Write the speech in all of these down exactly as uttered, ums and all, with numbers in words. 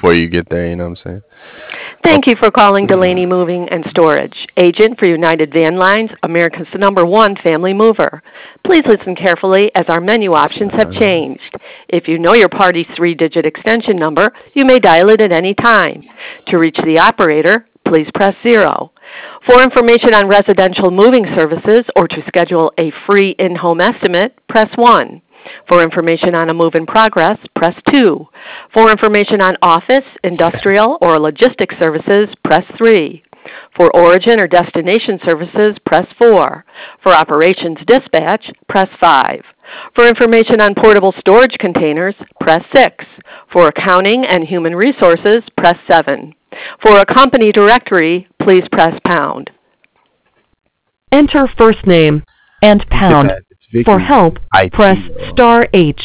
before you get there. You know what I'm saying? Oh, Thank you for calling Delaney Moving and Storage, agent for United Van Lines, America's number one family mover. Please listen carefully as our menu options have changed. If you know your party's three-digit extension number, you may dial it at any time. To reach the operator, please press zero. For information on residential moving services or to schedule a free in-home estimate, press one. For information on a move in progress, press two. For information on office, industrial, or logistics services, press three. For origin or destination services, press four. For operations dispatch, press five. For information on portable storage containers, press six. For accounting and human resources, press seven. For a company directory, please press pound. Enter first name and look at pound. that. It's Vicky. For help, I press T. Oh. star H.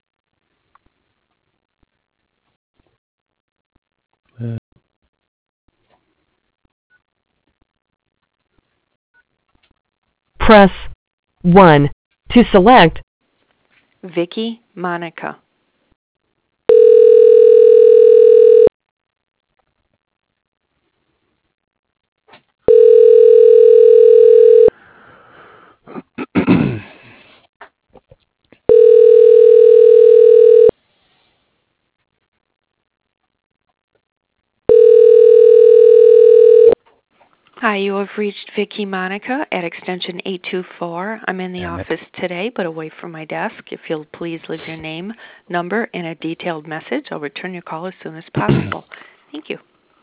Press one to select. Vicky Monica. Hi, you have reached Vicky Monica at extension eight two four. I'm in the Damn it. office today, but away from my desk. If you'll please leave your name, number, and a detailed message, I'll return your call as soon as possible. Thank you.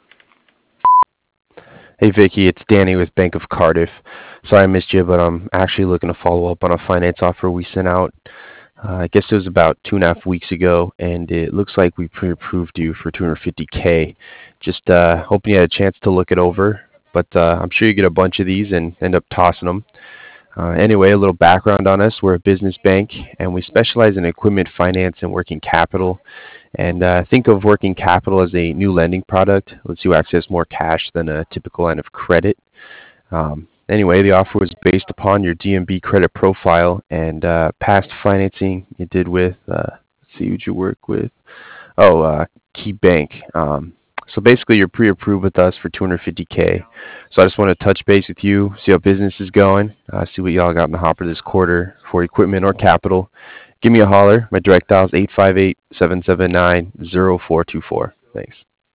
Hey Vicky, it's Danny with Bank of Cardiff. Sorry I missed you, but I'm actually looking to follow up on a finance offer we sent out. Uh, I guess it was about two and a half weeks ago, and it looks like we pre-approved you for two hundred fifty K. Just uh, hoping you had a chance to look it over, but uh, I'm sure you get a bunch of these and end up tossing them. Uh, anyway, a little background on us. We're a business bank, and we specialize in equipment finance and working capital. And uh, think of working capital as a new lending product. Lets you access more cash than a typical line of credit. Um, anyway, the offer was based upon your D M B credit profile and uh, past financing you did with, uh, let's see who you work with. Oh, uh, Key Bank. Um, so basically, you're pre-approved with us for two hundred fifty K. So I just want to touch base with you, see how business is going, uh, see what y'all got in the hopper this quarter for equipment or capital. Give me a holler. My direct dial is eight five eight, seven seven nine, zero four two four. Thanks.